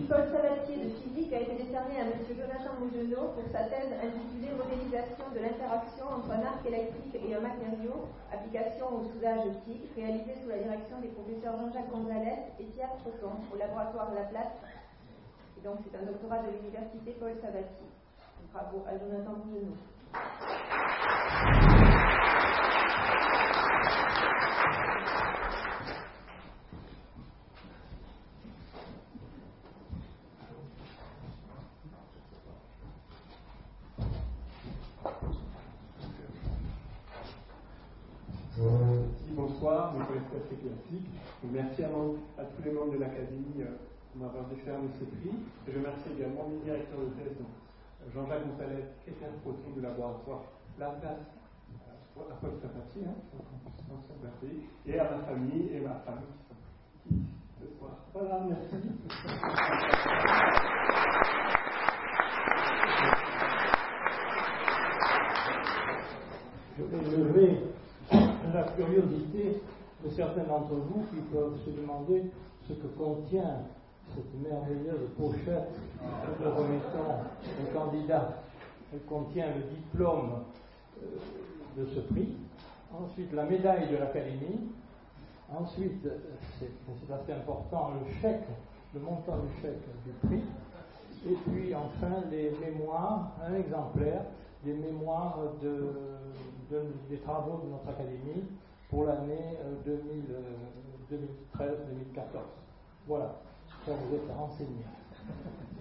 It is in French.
Paul Sabatier de physique a été décerné à M. Jonathan Mougenot pour sa thèse intitulée Modélisation de l'interaction entre un arc électrique et un matériau, application au soudage TIC, réalisée sous la direction des professeurs Jean-Jacques Gonzalez et Pierre Trotton au laboratoire Laplace. Et donc c'est un doctorat de l'université Paul Sabatier. Bravo à Jonathan Mougenot. Bonsoir, mes collègues classiques. Merci à tous les membres de l'Académie de m'avoir décerné ce prix. Et je remercie également les directeurs de thèse, Jean-Jacques Gonzalez et Pierre Trotton du laboratoire Laplace à Paul Sabatier, et à ma famille et ma femme qui sont ici ce soir. Voilà, merci. Je vais lever la curiosité de certains d'entre vous qui peuvent se demander ce que contient cette merveilleuse pochette que nous remettons au candidat. Elle contient le diplôme de ce prix, ensuite la médaille de l'Académie, ensuite, c'est assez important, le chèque, le montant du chèque du prix, et puis enfin les mémoires, un exemplaire des mémoires des travaux de notre Académie pour l'année 2013-2014. Voilà, ça vous est renseigné.